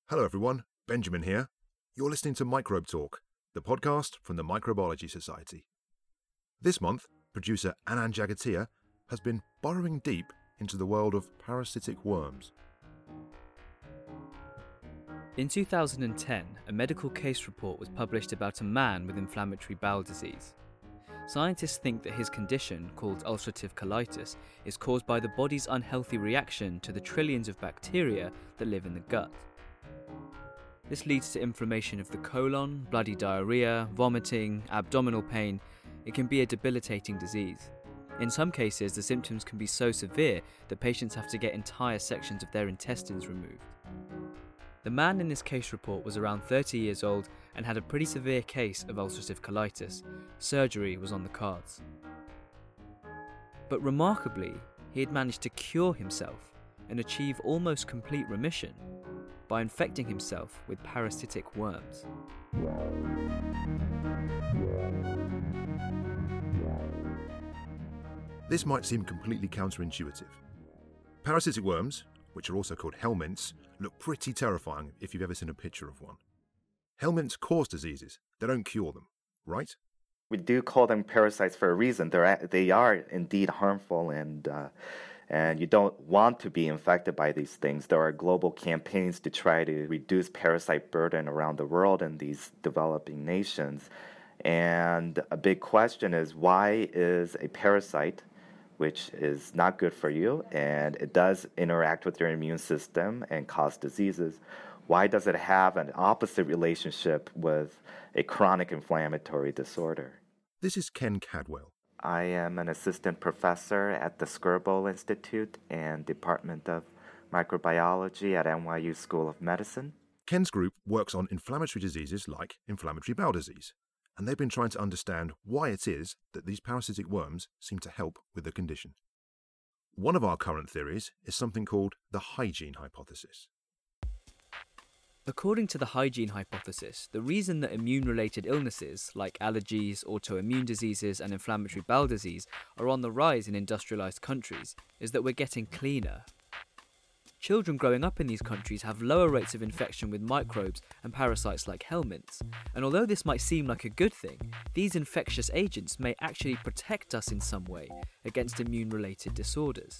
Hello everyone, Benjamin here. You're listening to Microbe Talk, the podcast from the Microbiology Society. This month, producer Anand Jagatia has been burrowing deep into the world of parasitic worms. In 2010, a medical case report was published about a man with inflammatory bowel disease. Scientists think that his condition, called ulcerative colitis, is caused by the body's unhealthy reaction to the trillions of bacteria that live in the gut. This leads to inflammation of the colon, bloody diarrhea, vomiting, abdominal pain. It can be a debilitating disease. In some cases, the symptoms can be so severe that patients have to get entire sections of their intestines removed. The man in this case report was around 30 years old and had a pretty severe case of ulcerative colitis. Surgery was on the cards. But remarkably, he had managed to cure himself and achieve almost complete remission by infecting himself with parasitic worms. This might seem completely counterintuitive. Parasitic worms, which are also called helminths, look pretty terrifying if you've ever seen a picture of one. Helminths cause diseases, they don't cure them, right? We do call them parasites for a reason. They are indeed harmful, and you don't want to be infected by these things. There are global campaigns to try to reduce parasite burden around the world in these developing nations. And a big question is, why is a parasite, which is not good for you, and it does interact with your immune system and cause diseases, why does it have an opposite relationship with a chronic inflammatory disorder? This is Ken Cadwell. I am an assistant professor at the Skirball Institute and Department of Microbiology at NYU School of Medicine. Ken's group works on inflammatory diseases like inflammatory bowel disease, and they've been trying to understand why it is that these parasitic worms seem to help with the condition. One of our current theories is something called the hygiene hypothesis. According to the hygiene hypothesis, the reason that immune-related illnesses like allergies, autoimmune diseases and inflammatory bowel disease are on the rise in industrialized countries is that we're getting cleaner. Children growing up in these countries have lower rates of infection with microbes and parasites like helminths, and although this might seem like a good thing, these infectious agents may actually protect us in some way against immune-related disorders.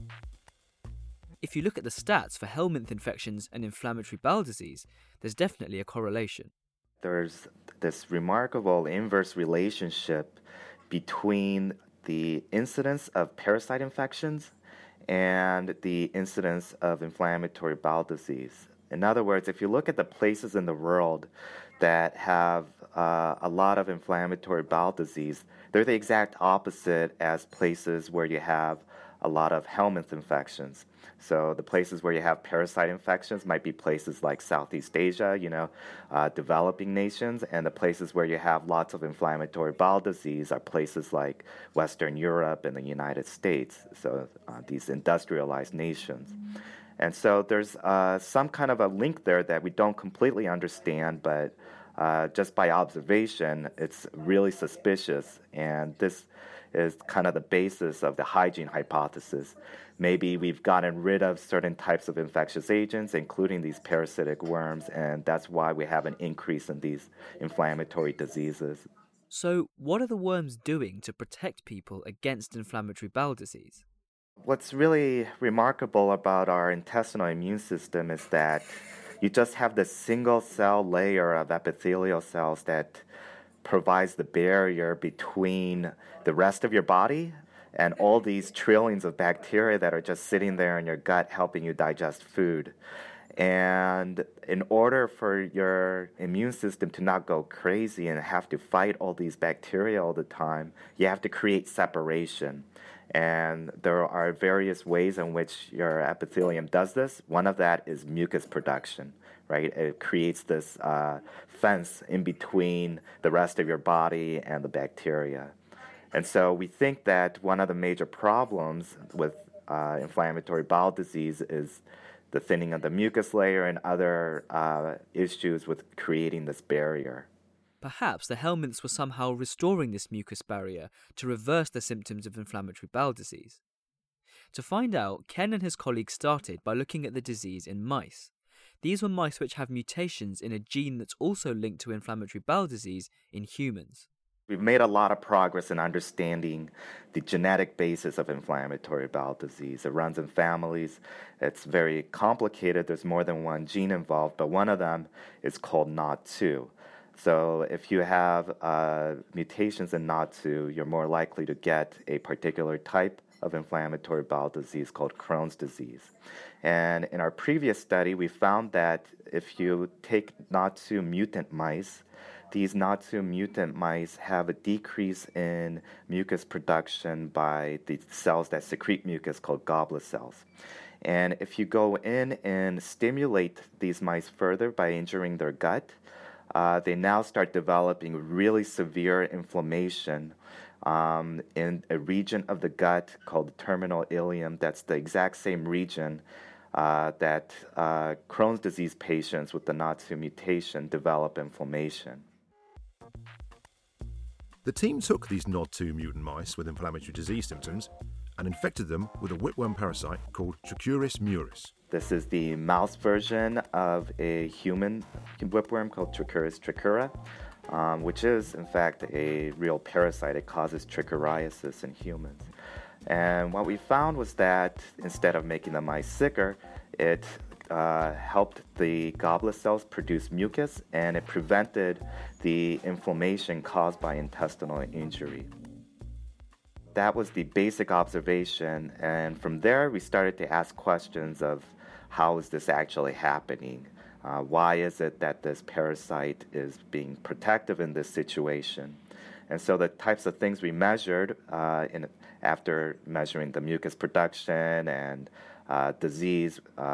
If you look at the stats for helminth infections and inflammatory bowel disease, there's definitely a correlation. There's this remarkable inverse relationship between the incidence of parasite infections and the incidence of inflammatory bowel disease. In other words, if you look at the places in the world that have a lot of inflammatory bowel disease, they're the exact opposite as places where you have a lot of helminth infections. So the places where you have parasite infections might be places like Southeast Asia, developing nations, and the places where you have lots of inflammatory bowel disease are places like Western Europe and the United States, so these industrialized nations. And so there's some kind of a link there that we don't completely understand, but just by observation, it's really suspicious, and this is kind of the basis of the hygiene hypothesis. Maybe we've gotten rid of certain types of infectious agents, including these parasitic worms, and that's why we have an increase in these inflammatory diseases. So, what are the worms doing to protect people against inflammatory bowel disease? What's really remarkable about our intestinal immune system is that you just have this single cell layer of epithelial cells that provides the barrier between the rest of your body and all these trillions of bacteria that are just sitting there in your gut helping you digest food. And in order for your immune system to not go crazy and have to fight all these bacteria all the time, you have to create separation. And there are various ways in which your epithelium does this. One of that is mucus production, right? It creates this fence in between the rest of your body and the bacteria. And so we think that one of the major problems with inflammatory bowel disease is the thinning of the mucus layer and other issues with creating this barrier. Perhaps the helminths were somehow restoring this mucus barrier to reverse the symptoms of inflammatory bowel disease. To find out, Ken and his colleagues started by looking at the disease in mice. These were mice which have mutations in a gene that's also linked to inflammatory bowel disease in humans. We've made a lot of progress in understanding the genetic basis of inflammatory bowel disease. It runs in families. It's very complicated. There's more than one gene involved, but one of them is called NOD2. So if you have mutations in NOD2, you're more likely to get a particular type of inflammatory bowel disease called Crohn's disease. And in our previous study, we found that if you take NOD2 mutant mice, these NOD2 mutant mice have a decrease in mucus production by the cells that secrete mucus called goblet cells. And if you go in and stimulate these mice further by injuring their gut, they now start developing really severe inflammation in a region of the gut called the terminal ileum. That's the exact same region that Crohn's disease patients with the NOD2 mutation develop inflammation. The team took these NOD2 mutant mice with inflammatory disease symptoms and infected them with a whipworm parasite called Trichuris muris. This is the mouse version of a human whipworm called Trichuris trichura, which is, in fact, a real parasite. It causes trichuriasis in humans. And what we found was that instead of making the mice sicker, it helped the goblet cells produce mucus, and it prevented the inflammation caused by intestinal injury. That was the basic observation, and from there we started to ask questions of how is this actually happening? Why is it that this parasite is being protective in this situation? And so the types of things we measured after measuring the mucus production and disease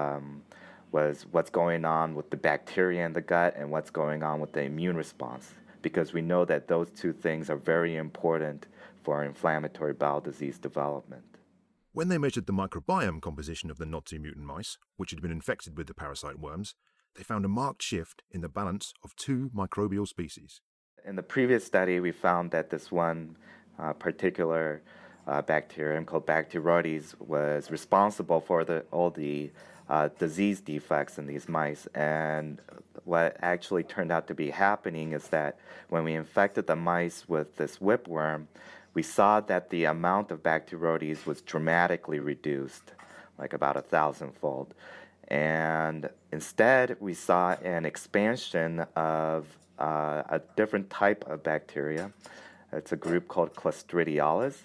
was what's going on with the bacteria in the gut and what's going on with the immune response, because we know that those two things are very important for inflammatory bowel disease development. When they measured the microbiome composition of the NOD2 mutant mice, which had been infected with the parasite worms, they found a marked shift in the balance of two microbial species. In the previous study, we found that this one particular bacterium called Bacteroides was responsible for all the disease defects in these mice. And what actually turned out to be happening is that when we infected the mice with this whipworm, we saw that the amount of Bacteroides was dramatically reduced, like about 1,000-fold. And instead, we saw an expansion of a different type of bacteria. It's a group called Clostridiales.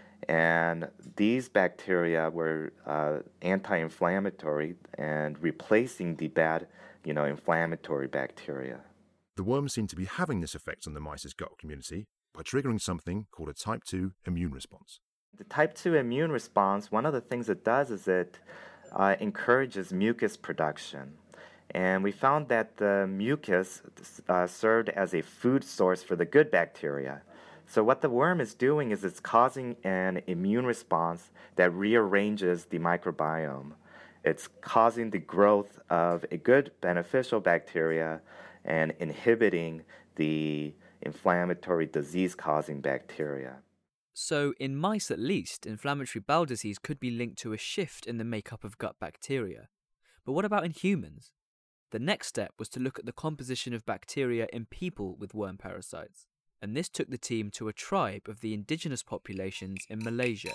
And these bacteria were anti-inflammatory and replacing the bad, inflammatory bacteria. The worms seem to be having this effect on the mice's gut community by triggering something called a type 2 immune response. The type 2 immune response, one of the things it does is it encourages mucus production. And we found that the mucus served as a food source for the good bacteria. So what the worm is doing is it's causing an immune response that rearranges the microbiome. It's causing the growth of a good beneficial bacteria and inhibiting the inflammatory disease-causing bacteria. So, in mice at least, inflammatory bowel disease could be linked to a shift in the makeup of gut bacteria. But what about in humans? The next step was to look at the composition of bacteria in people with worm parasites. And this took the team to a tribe of the indigenous populations in Malaysia.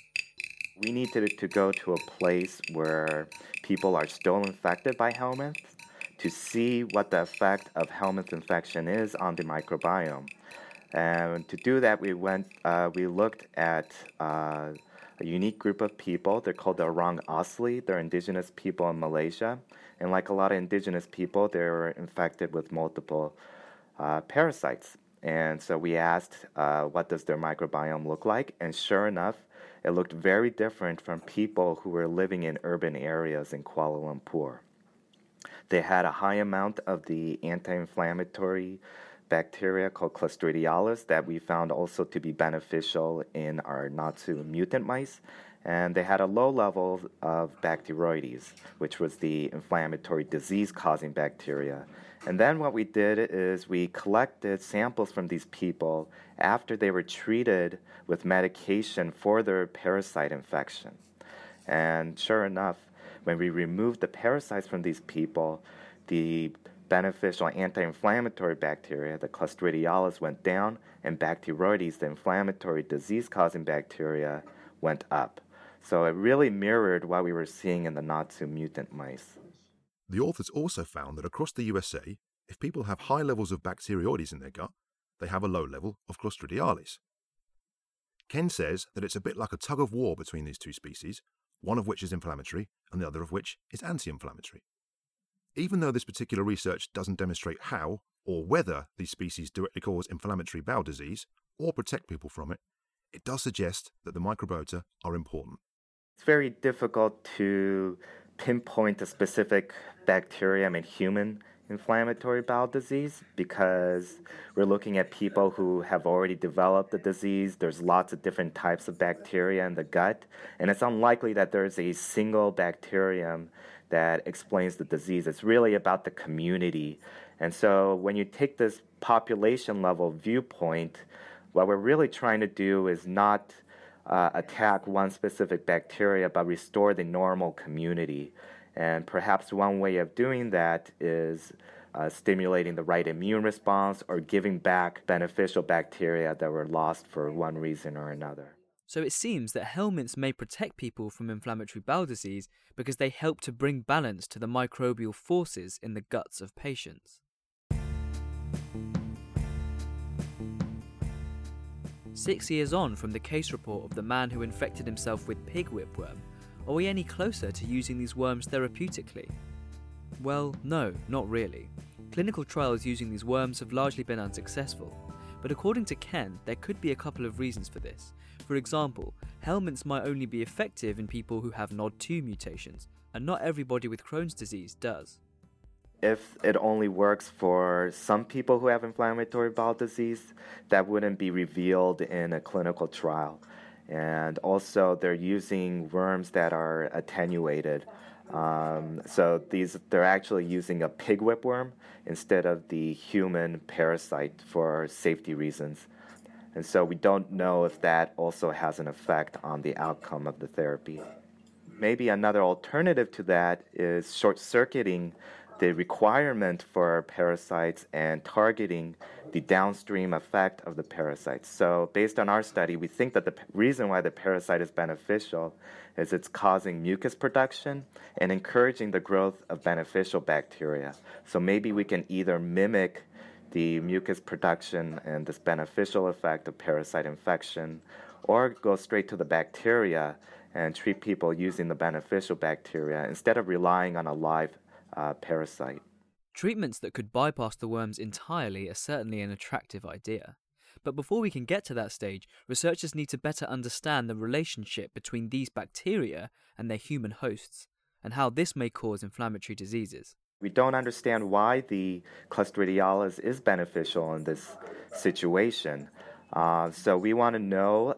We needed to go to a place where people are still infected by helminth to see what the effect of helminth infection is on the microbiome. And to do that, we looked at a unique group of people. They're called the Orang Asli. They're indigenous people in Malaysia. And like a lot of indigenous people, they were infected with multiple parasites. And so we asked, what does their microbiome look like? And sure enough, it looked very different from people who were living in urban areas in Kuala Lumpur. They had a high amount of the anti-inflammatory bacteria called Clostridiales that we found also to be beneficial in our NOD2 mutant mice. And they had a low level of Bacteroides, which was the inflammatory disease-causing bacteria. And then what we did is we collected samples from these people after they were treated with medication for their parasite infection. And sure enough, when we removed the parasites from these people, the beneficial anti-inflammatory bacteria, the Clostridiales, went down, and Bacteroides, the inflammatory disease-causing bacteria, went up. So it really mirrored what we were seeing in the Natsu mutant mice. The authors also found that across the USA, if people have high levels of Bacteroides in their gut, they have a low level of Clostridiales. Ken says that it's a bit like a tug of war between these two species, one of which is inflammatory and the other of which is anti-inflammatory. Even though this particular research doesn't demonstrate how or whether these species directly cause inflammatory bowel disease or protect people from it, it does suggest that the microbiota are important. It's very difficult to pinpoint a specific bacterium in human inflammatory bowel disease because we're looking at people who have already developed the disease. There's lots of different types of bacteria in the gut, and it's unlikely that there's a single bacterium that explains the disease. It's really about the community. And so when you take this population level viewpoint, what we're really trying to do is not attack one specific bacteria, but restore the normal community. And perhaps one way of doing that is stimulating the right immune response or giving back beneficial bacteria that were lost for one reason or another. So it seems that helminths may protect people from inflammatory bowel disease because they help to bring balance to the microbial forces in the guts of patients. 6 years on from the case report of the man who infected himself with pig whipworm, are we any closer to using these worms therapeutically? Well, no, not really. Clinical trials using these worms have largely been unsuccessful, but according to Ken, there could be a couple of reasons for this. For example, helminths might only be effective in people who have NOD2 mutations, and not everybody with Crohn's disease does. If it only works for some people who have inflammatory bowel disease, that wouldn't be revealed in a clinical trial. And also, they're using worms that are attenuated. So they're actually using a pig whipworm instead of the human parasite for safety reasons. And so we don't know if that also has an effect on the outcome of the therapy. Maybe another alternative to that is short-circuiting the requirement for parasites and targeting the downstream effect of the parasites. So based on our study, we think that the reason why the parasite is beneficial is it's causing mucus production and encouraging the growth of beneficial bacteria. So maybe we can either mimic the mucus production and this beneficial effect of parasite infection, or go straight to the bacteria and treat people using the beneficial bacteria instead of relying on a live parasite. Treatments that could bypass the worms entirely are certainly an attractive idea. But before we can get to that stage, researchers need to better understand the relationship between these bacteria and their human hosts, and how this may cause inflammatory diseases. We don't understand why the Clostridiales is beneficial in this situation. So we want to know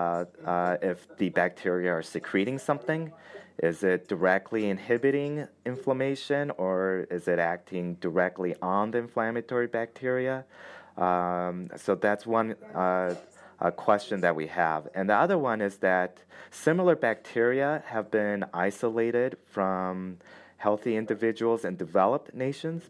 if the bacteria are secreting something. Is it directly inhibiting inflammation, or is it acting directly on the inflammatory bacteria? So that's one question that we have. And the other one is that similar bacteria have been isolated from healthy individuals in developed nations.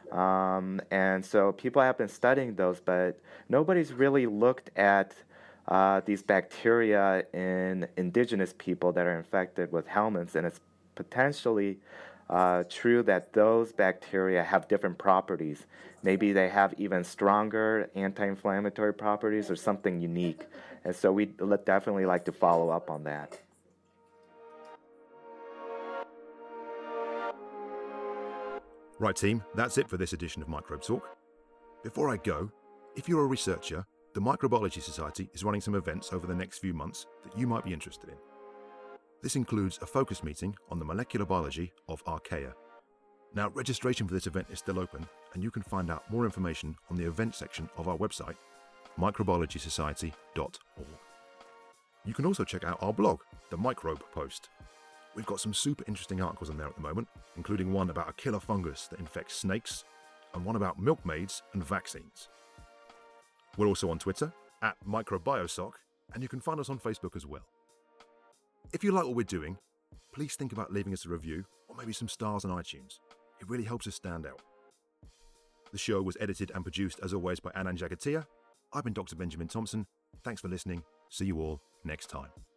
And so people have been studying those, but nobody's really looked at these bacteria in indigenous people that are infected with helminths, and it's potentially true that those bacteria have different properties. Maybe they have even stronger anti-inflammatory properties or something unique. And so we'd definitely like to follow up on that. Right, team, that's it for this edition of Microbe Talk. Before I go, if you're a researcher, the Microbiology Society is running some events over the next few months that you might be interested in. This includes a focus meeting on the molecular biology of archaea. Now, registration for this event is still open, and you can find out more information on the event section of our website, microbiologysociety.org. You can also check out our blog, The Microbe Post. We've got some super interesting articles on there at the moment, including one about a killer fungus that infects snakes, and one about milkmaids and vaccines. We're also on Twitter, @microbiosoc, and you can find us on Facebook as well. If you like what we're doing, please think about leaving us a review or maybe some stars on iTunes. It really helps us stand out. The show was edited and produced, as always, by Anand Jagatia. I've been Dr. Benjamin Thompson. Thanks for listening. See you all next time.